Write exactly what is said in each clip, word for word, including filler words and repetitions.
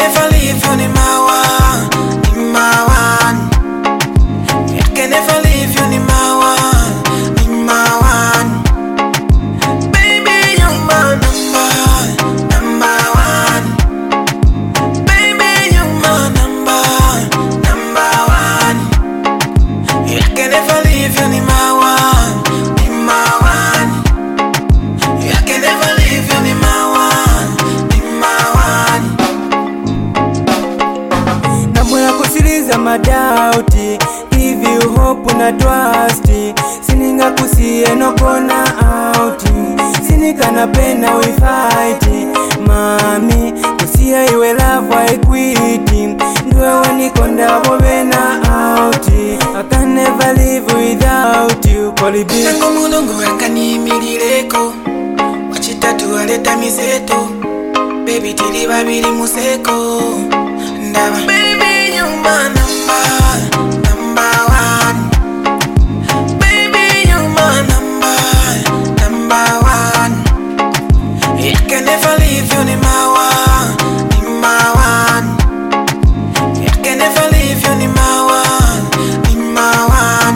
never leave you, ni mawa, ni mawa. I can never leave you, ni mawa, ni mawa. Baby, you're my number, number one. Baby, you're my number, number one. I can never leave you, ni mawa, ni mawa. I can never leave you, ni mawa, ni mawa. Namwela kusiliza madauti, give you hope na trust. Sininga kusiye no kona out, sinika na pena we fight. Mami, kusiya iwe love I quit. Ndwe wanikonda bobena out, I can never live without you. Kolibi Nango mulungu yakanimilileko, wachitatu waleta miseto. Baby tili babili museko, ndaba. Baby you're my number, number one. Baby you're my number, number one. I can never leave you, ni mawa, ni mawa. I can never leave you, ni mawa, ni mawa.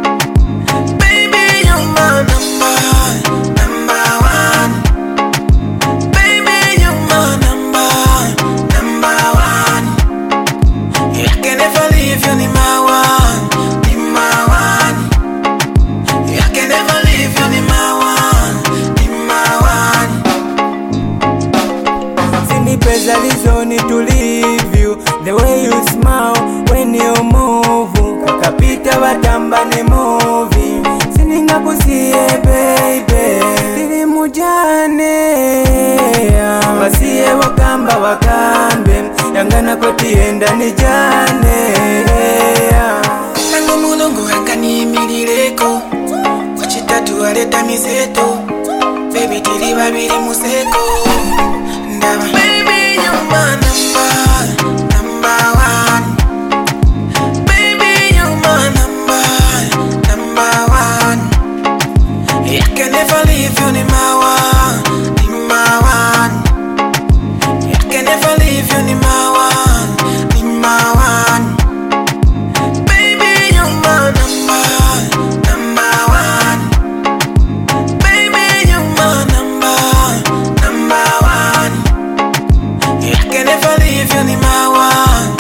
Baby you're my number, number one. Baby you're my number, number one. I can never leave you, ni mawa, ni mawa. I can never leave you, ni mawa, ni mawa. Sindi pesa lizoni to leave you. The way you smile when you move, kakapita batamba ne movie. Sininga kusiye baby, tili mujane. Basiye wakamba wakambe, yangana koti enda ni jane. Nango mulungu yakanimilileko, wachitatu waleta miseto. Baby tili babili museko, ndaba. Baby you're my number, number one. Baby you're my number, number one. I can never leave you, ni mawa, ni mawa. I can never leave you, ni mawa, ni mawa. Baby you're my number, number one. Baby you're my number, number one. I can never leave you, ni mawa.